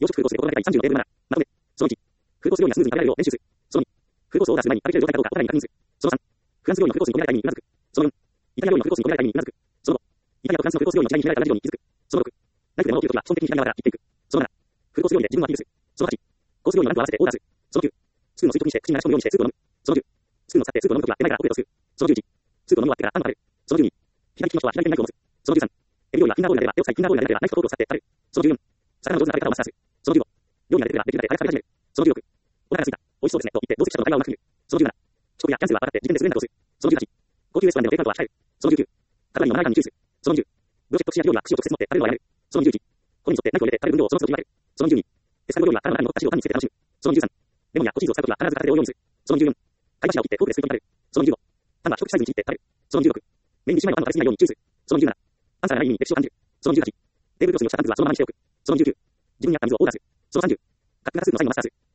養殖風土指で行われた第30の例文7。まとめ。その1。風土使用にはスムーズに食べられるよう練習する。その2。風土をオーダーする前に食べれる状態かどうかお互いに確認する。その3。フランス料理の風土に込められた意味にうなずく。その4。イタリア料理の風土に込められた意味にうなずく。その5。イタリアとフランスの風土料理の違いに開いたラジオに気づく。その6。ナイフで物を切るときは基本的に左側から切っていく。その7。風土料理で自分をアピールする。その8。コース料理のランクを合わせてオーダーする。その9。スプーンを垂直にして口に流し込むようにしてスープを飲む。その10。スプーンを使ってスープを飲むときは手前から奥へとする。その11。スープを飲む終わってからあんを食べる。その12。左利きの人は左手にナイフを持つ。その13。エビ料理はキンダーボールであれば手を使いキンダーボールであればナイフとフォークを使って食べる。その14。魚の上手な食べ方をマスターする。その15。料理が出てからできるだけ早く食べ始める。その16。お腹が空いた。美味しそうですね。と言って同席者と会話をうまくする。その17。遅刻やキャンセルは分かって自分で優れなどをする。その18。高級レストランでの低感度は控える。その19。肩に飲まない感に注意する。その20。ブロシェット串や料理は串を直接持って食べるのはやめる。その21。骨に沿ってナイフを入れて食べる分量をその都度決める。その22。エスカルゴ料理は殻の中に残った汁をパンにつけて楽しむ。その23。レモンやコチーズを使うときは必ず片手で覆うようにする。その24。貝柱を切ってフォークで吸い込み食べる。その25。パンは一口サイズに切って食べる。その26。メインディッシュ前のパンを食べ過ぎないように注意する。その27。アンサーがない意味に歴史を感じる。その28。テーブルクロスに落ちたパンツはそのままにしておく。その29。自分に合った水をオーダーする。その30。カップがスープの際にマスターする。